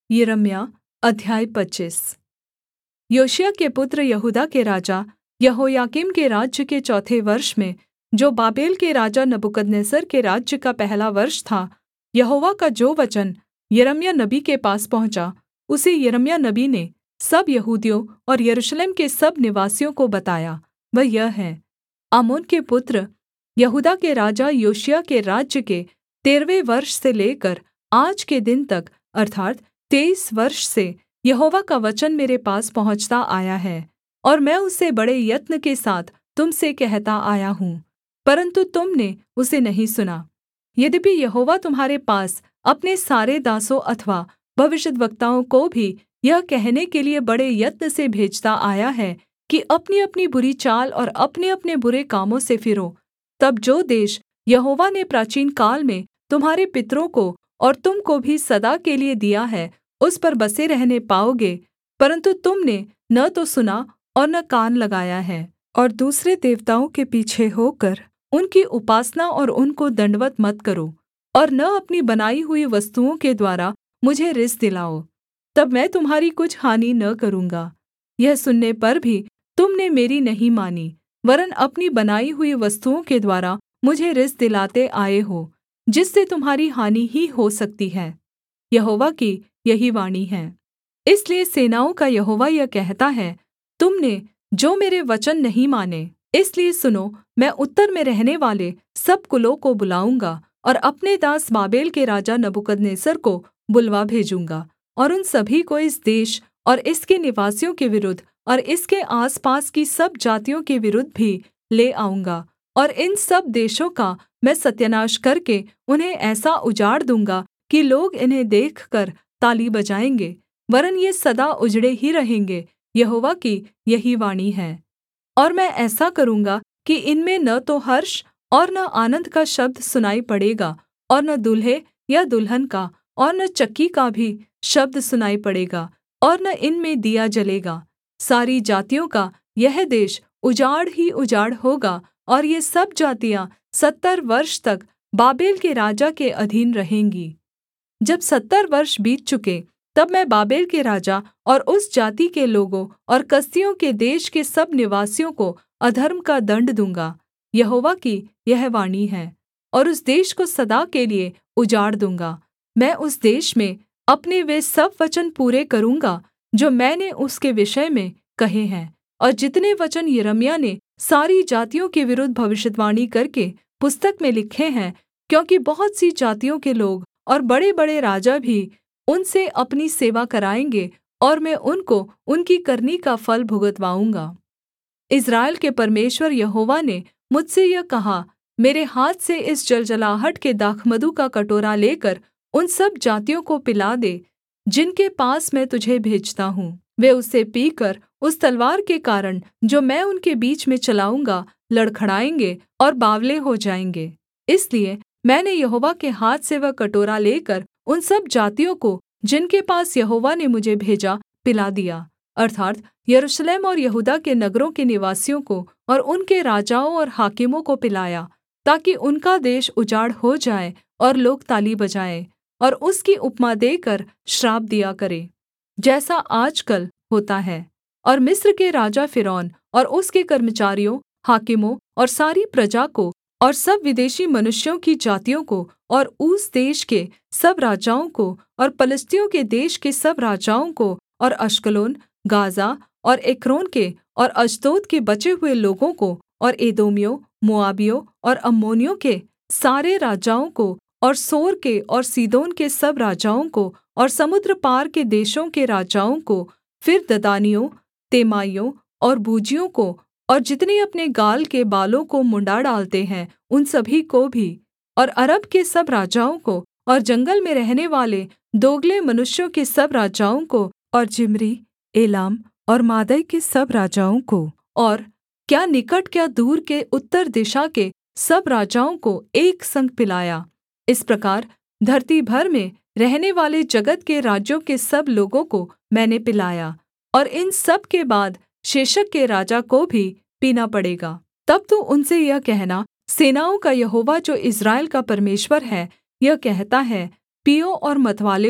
यिर्मयाह अध्याय 25। योशिय्याह के पुत्र यहूदा के राजा यहोयाकीम के राज्य के चौथे वर्ष में, जो बाबेल के राजा नबूकदनेस्सर के राज्य का पहला वर्ष था, यहोवा का जो वचन यिर्मयाह नबी के पास पहुँचा, उसे यिर्मयाह नबी ने सब यहूदियों और यरूशलेम के सब निवासियों को बताया। वह यह है: आमोन के पुत्र यहूदा के राजा योशिय्याह के राज्य के 13वें वर्ष से लेकर आज के दिन तक, अर्थात् 23 वर्ष से यहोवा का वचन मेरे पास पहुँचता आया है, और मैं उसे बड़े यत्न के साथ तुम से कहता आया हूँ, परन्तु तुम ने उसे नहीं सुना। यद्यपि यहोवा तुम्हारे पास अपने सारे दासों अथवा भविष्यद्वक्ताओं को भी यह कहने के लिये बड़े यत्न से भेजता आया है कि अपनीअपनी बुरी चाल और अपनेअपने बुरे कामों से फिरो, तब जो देश यहोवा ने प्राचीनकाल में तुम्हारे पितरों को और तुम को भी सदा के लिये दिया है, उस पर बसे रहने पाओगे। परन्तु तुम ने न तो सुना और न कान लगाया है, और दूसरे देवताओं के पीछे होकर उनकी उपासना और उनको दण्डवत् मत करो, और न अपनी बनाई हुई वस्तुओं के द्वारा मुझे रिस दिलाओ, तब मैं तुम्हारी कुछ हानि न करूँगा। यह सुनने पर भी तुम ने मेरी नहीं मानी, वरन् अपनी बनाई हुई वस्तुओं के द्वारा मुझे रिस दिलाते आए हो, जिससे तुम्हारी हानि ही हो सकती है। यहोवा की यही वाणी है। इसलिए सेनाओं का यहोवा यह कहता है, तुम ने जो मेरे वचन नहीं माने, इसलिए सुनो, मैं उत्तर में रहनेवाले सब कुलों को बुलाऊँगा और अपने दास बाबेल के राजा नबूकदनेस्सर को बुलवा भेजूँगा, और उन सभी को इस देश और इसके निवासियों के विरुद्ध और इसके आसपास की सब जातियों के विरुद्ध भी ले आऊँगा, और इन सब देशों का मैं सत्यानाश करके उन्हें ऐसा उजाड़ दूँगा कि लोग इन्हें देखकर ताली बजाएँगे, वरन् ये सदा उजड़े ही रहेंगे। यहोवा की यही वाणी है। और मैं ऐसा करूँगा कि इनमें न तो हर्ष और न आनन्द का शब्द सुनाई पड़ेगा, और न दूल्हे या दुल्हन का और न चक्की का भी शब्द सुनाई पड़ेगा, और न इनमें दिया जलेगा। सारी जातियों का यह देश उजाड़ ही उजाड़ होगा, और ये सब जातियाँ 70 वर्ष तक बाबेल के राजा के अधीन रहेंगी। जब 70 वर्ष बीत चुके, तब मैं बाबेल के राजा और उस जाति के लोगों और कसदियों के देश के सब निवासियों को अधर्म का दण्ड दूँगा। यहोवा की यह वाणी है। और उस देश को सदा के लिये उजाड़ दूँगा। मैं उस देश में अपने वे सब वचन पूरे करूँगा जो मैंने उसके विषय में कहे हैं, और जितने वचन यिर्मयाह ने सारी जातियों के विरुद्ध भविष्यद्वाणी करके पुस्तक में लिखे हैं, क्योंकि बहुत सी जातियों के लोग और बड़े-बड़े राजा भी उनसे अपनी सेवा कराएँगे, और मैं उनको उनकी करनी का फल भुगतवाऊँगा। इस्राएल के परमेश्वर यहोवा ने मुझसे यह कहा, मेरे हाथ से इस जलजलाहट के दाखमधु का कटोरा लेकर उन सब जातियों को पिला दे जिनके पास मैं तुझे भेजता हूँ। वे उसे पीकर उस तलवार के कारण जो मैं उनके बीच में चलाऊँगा लड़खड़ाएँगे और बावले हो जाएँगे। इसलिए मैंने यहोवा के हाथ से वह कटोरा लेकर उन सब जातियों को जिनके पास यहोवा ने मुझे भेजा पिला दिया, अर्थात् यरूशलेम और यहूदा के नगरों के निवासियों को और उनके राजाओं और हाकिमों को पिलाया, ताकि उनका देश उजाड़ हो जाए और लोग ताली बजाएँ और उसकी उपमा देकर श्राप दिया करें, जैसा आजकल होता है। और मिस्र के राजा फ़िरौन और उसके कर्मचारियों, हाकिमों और सारी प्रजा को और सब विदेशी मनुष्यों की जातियों को और ऊस देश के सब राजाओं को और पलिश्तियों के देश के सब राजाओं को और अश्कलोन, गाज़ा और एक्रोन के और अश्दोद के बचे हुए लोगों को और एदोमियों, मोआबियों और अम्मोनियों के सारे राजाओं को और सोर के और सीदोन के सब राजाओं को और समुद्र पार के देशों के राजाओं को, फिर ददानियों, तेमाइयों और बूजियों को, और जितने अपने गाल के बालों को मुँण्डा डालते हैं उन सभी को भी, और अरब के सब राजाओं को, और जंगल में रहनेवाले दोगले मनुष्यों के सब राजाओं को, और जिम्री, एलाम और मादै के सब राजाओं को, और क्या निकट क्या दूर के उत्तर दिशा के सब राजाओं को एक संग पिलाया। इस प्रकार धरती भर में रहनेवाले जगत के राज्यों के सब लोगों को मैंने पिलाया, और इन सब के बाद शेशक के राजा को भी पीना पड़ेगा। तब तू उनसे यह कहना, सेनाओं का यहोवा जो इस्राएल का परमेश्वर है, यह कहता है, पीओ और मतवाले हो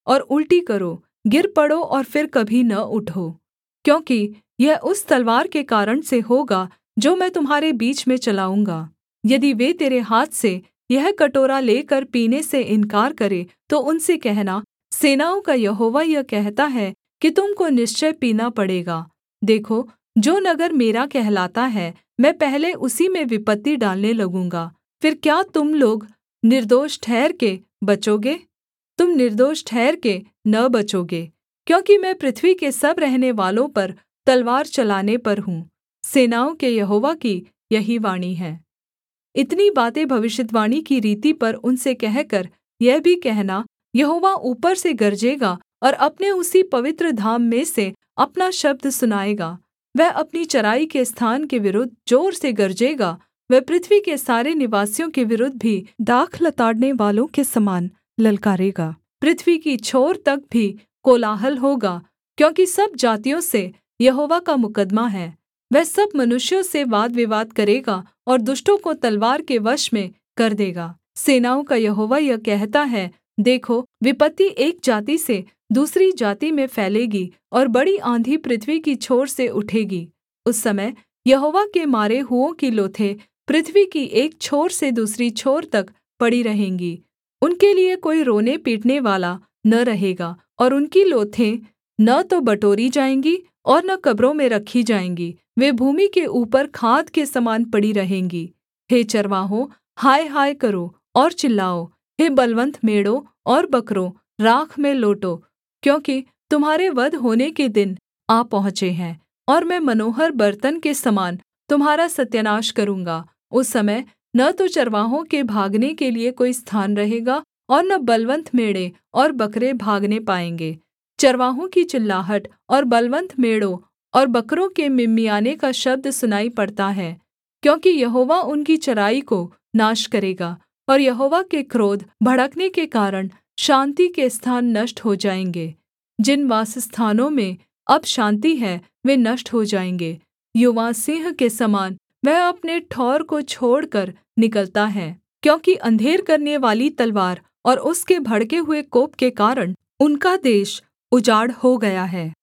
और उलटी करो, गिर पड़ो और फिर कभी न उठो। क्योंकि यह उस तलवार के कारण से होगा जो मैं तुम्हारे बीच में चलाऊँगा। यदि वे तेरे हाथ से यह कटोरा लेकर पीने से इन्कार करें तो उनसे कहना, सेनाओं का यहोवा यह कहता है कि तुम को निश्चय पीना पड़ेगा। देखो, जो नगर मेरा कहलाता है, मैं पहले उसी में विपत्ति डालने लगूँगा। फिर क्या तुम लोग निर्दोष ठहर के बचोगे? तुम निर्दोष ठहर के न बचोगे, क्योंकि मैं पृथ्वी के सब रहनेवालों पर तलवार चलाने पर हूँ। सेनाओं के यहोवा की यही वाणी है। इतनी बातें भविष्यद्वाणी की रीति पर उनसे कहकर यह भी कहना, यहोवा ऊपर से गरजेगा और अपने उसी पवित्र धाम में से अपना शब्द सुनाएगा। वह अपनी चराई के स्थान के विरुद्ध जोर से गरजेगा। वह पृथ्वी के सारे निवासियों के विरुद्ध भी दाख लताड़ने वालों के समान ललकारेगा। पृथ्वी की छोर तक भी कोलाहल होगा, क्योंकि सब जातियों से यहोवा का मुकद्दमा है। वह सब मनुष्यों से वाद विवाद करेगा और दुष्टों को तलवार के वश में कर देगा। सेनाओं का यहोवा यह कहता है, देखो, विपत्ति एक जाति से दूसरी जाति में फैलेगी और बड़ी आँधी पृथ्वी की छोर से उठेगी। उस समय यहोवा के मारे हुओं की लोथें पृथ्वी की एक छोर से दूसरी छोर तक पड़ी रहेंगी। उनके लिए कोई रोने पीटने वाला न रहेगा, और उनकी लोथें न तो बटोरी जाएँगी और न कब्रों में रखी जाएँगी। वे भूमि के ऊपर खाद के समान पड़ी रहेंगी। हे चरवाहों, हाय हाय करो और चिल्लाओ। हे बलवन्त मेढ़ों और बकरों, राख में लोटो, क्योंकि तुम्हारे वध होने के दिन आ पहुँचे हैं, और मैं मनोहर बर्तन के समान तुम्हारा सत्यानाश करूँगा। उस समय न तो चरवाहों के भागने के लिए कोई स्थान रहेगा, और न बलवन्त मेढ़े और बकरे भागने पाएँगे। चरवाहों की चिल्लाहट और बलवन्त मेढ़ों और बकरों के मिमियाने का शब्द सुनाई पड़ता है, क्योंकि यहोवा उनकी चराई को नाश करेगा, और यहोवा के क्रोध भड़कने के कारण शान्ति के स्थान नष्ट हो जाएँगे। जिन वासस्थानों में अब शान्ति है, वे नष्ट हो जाएँगे। युवा सिंह के समान वह अपने ठौर को छोड़कर निकलता है, क्योंकि अंधेर करनेवाली तलवार और उसके भड़के हुए कोप के कारण उनका देश उजाड़ हो गया है।